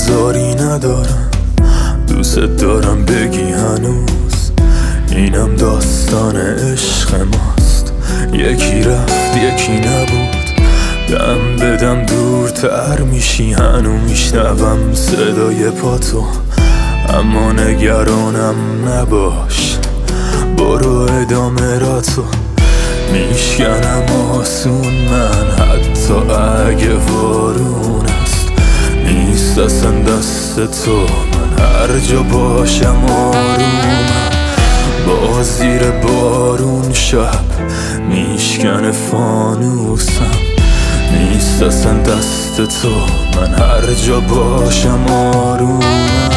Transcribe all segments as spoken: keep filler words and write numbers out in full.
انتظاری ندارم، دوست دارم بگی هنوز اینم داستان عشق ماست. یکی رفت یکی نبود، دم بدم دورتر میشی، هنو میشنوم صدای پاتو، اما نگرانم نباش، برو ادامه را تو. میشکنم آسون من حتی اگه وارون است، نیست اصلا دست تو، من هر جا باشم آرومم. با زیر بارون شب میشکنه فانوسم، نیست اصلا دست تو، من هر جا باشم آرومم.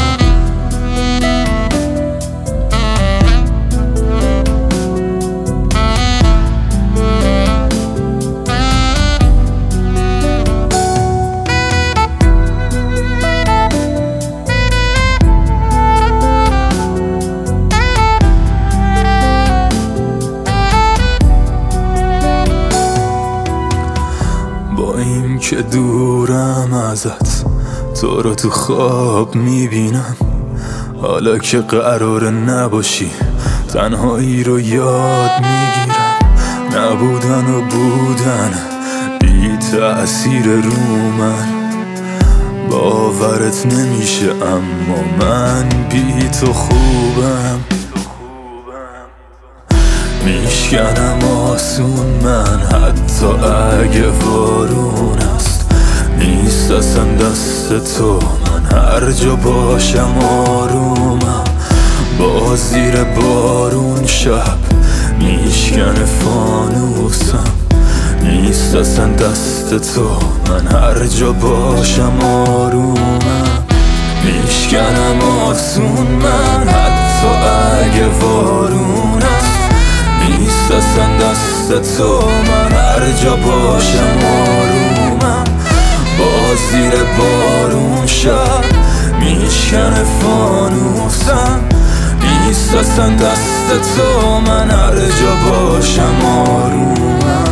با این که دورم ازت، تو رو تو خواب میبینم، حالا که قرار نباشی تنهایی رو یاد میگیرم. نبودن و بودن بی تأثیر رو من، باورت نمیشه اما من بی تو خوبم. میشکنم آسون من حتی اگه وارون است، نیست اصلا دست تو، من هر جا باشم آرومم. با زیر بارون شب میشکنه فانوسم، نیست اصلا دست تو، من هر جا باشم آرومم. میشکنم آسون من حتی اگه وارون است، نیست اصلا دست تو، من هر جا باشم آرومم. با زیر بارون شب میشکنه فانوسم، نیست اصلا دست تو، من هر جا باشم آرومم.